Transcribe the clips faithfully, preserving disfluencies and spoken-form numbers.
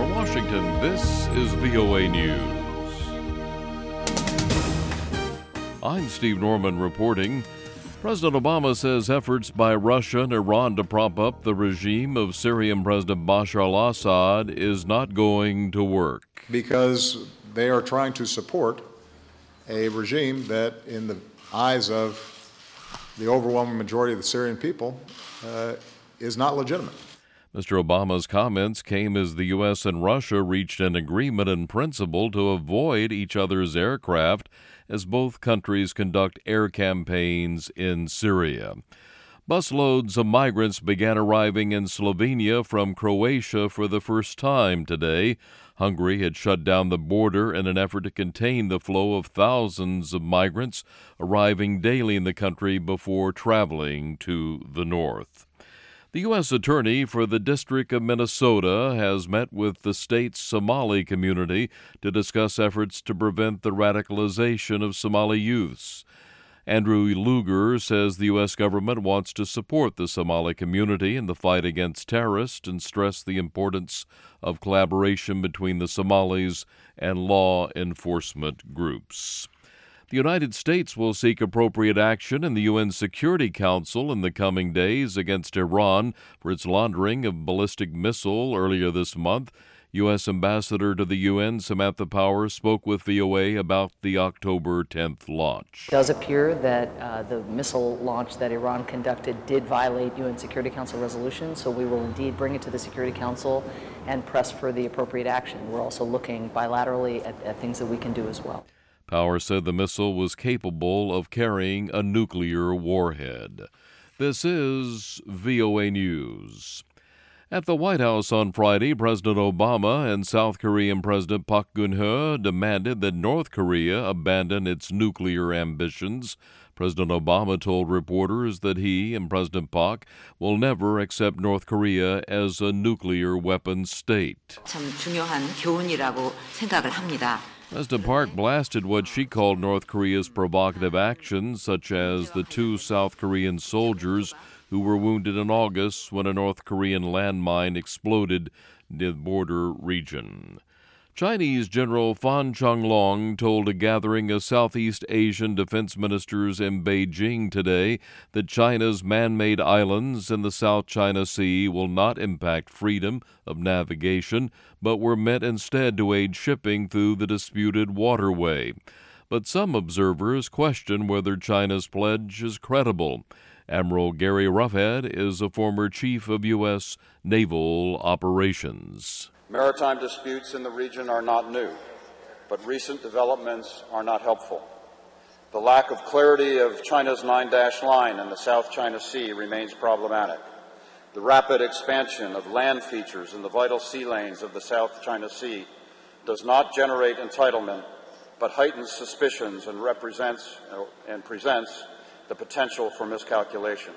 Washington, this is V O A News. I'm Steve Norman reporting. President Obama says efforts by Russia and Iran to prop up the regime of Syrian President Bashar al-Assad is not going to work. Because they are trying to support a regime that, in the eyes of the overwhelming majority of the Syrian people, uh, is not legitimate. Mister Obama's comments came as the U S and Russia reached an agreement in principle to avoid each other's aircraft as both countries conduct air campaigns in Syria. Busloads of migrants began arriving in Slovenia from Croatia for the first time today. Hungary had shut down the border in an effort to contain the flow of thousands of migrants arriving daily in the country before traveling to the north. The U S Attorney for the District of Minnesota has met with the state's Somali community to discuss efforts to prevent the radicalization of Somali youths. Andrew Luger says the U S government wants to support the Somali community in the fight against terrorists and stress the importance of collaboration between the Somalis and law enforcement groups. The United States will seek appropriate action in the U N Security Council in the coming days against Iran for its launching of ballistic missile earlier this month. U S Ambassador to the U N Samantha Power spoke with V O A about the October tenth launch. It does appear that uh, the missile launch that Iran conducted did violate U N Security Council resolutions, so we will indeed bring it to the Security Council and press for the appropriate action. We're also looking bilaterally at, at things that we can do as well. Power said the missile was capable of carrying a nuclear warhead. This is V O A News. At the White House on Friday, President Obama and South Korean President Park Geun-hye demanded that North Korea abandon its nuclear ambitions. President Obama told reporters that he and President Park will never accept North Korea as a nuclear weapons state. 참 중요한 교훈이라고 생각을 합니다. President Park blasted what she called North Korea's provocative actions, such as the two South Korean soldiers who were wounded in August when a North Korean landmine exploded near the border region. Chinese General Fan Changlong told a gathering of Southeast Asian defense ministers in Beijing today that China's man-made islands in the South China Sea will not impact freedom of navigation, but were meant instead to aid shipping through the disputed waterway. But some observers question whether China's pledge is credible. Admiral Gary Roughead is a former chief of U S naval operations. Maritime disputes in the region are not new, but recent developments are not helpful. The lack of clarity of China's nine-dash line in the South China Sea remains problematic. The rapid expansion of land features in the vital sea lanes of the South China Sea does not generate entitlement, but heightens suspicions and represents and presents the potential for miscalculation.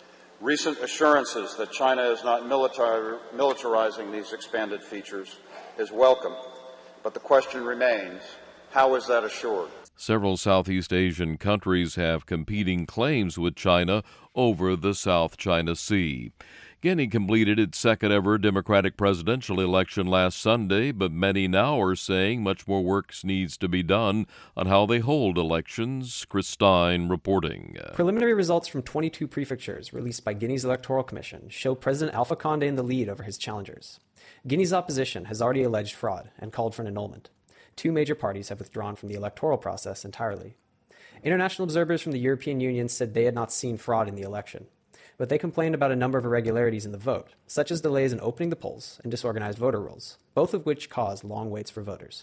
Recent assurances that China is not militar- militarizing these expanded features is welcome, but the question remains, how is that assured? Several Southeast Asian countries have competing claims with China over the South China Sea. Guinea completed its second-ever Democratic presidential election last Sunday, but many now are saying much more work needs to be done on how they hold elections. Chris Stein reporting. Preliminary results from twenty-two prefectures released by Guinea's Electoral Commission show President Alpha Condé in the lead over his challengers. Guinea's opposition has already alleged fraud and called for an annulment. Two major parties have withdrawn from the electoral process entirely. International observers from the European Union said they had not seen fraud in the election, but they complained about a number of irregularities in the vote, such as delays in opening the polls and disorganized voter rolls, both of which caused long waits for voters.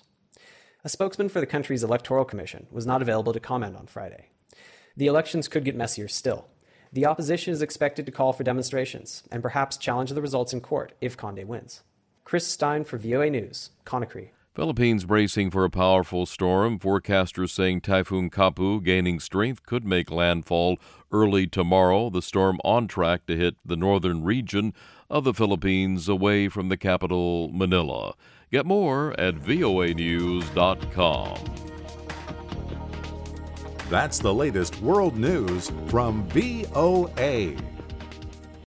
A spokesman for the country's Electoral Commission was not available to comment on Friday. The elections could get messier still. The opposition is expected to call for demonstrations and perhaps challenge the results in court if Condé wins. Chris Stein for V O A News, Conakry. Philippines bracing for a powerful storm. Forecasters saying Typhoon Kapu, gaining strength, could make landfall early tomorrow. The storm on track to hit the northern region of the Philippines away from the capital, Manila. Get more at V O A news dot com. That's the latest world news from V O A.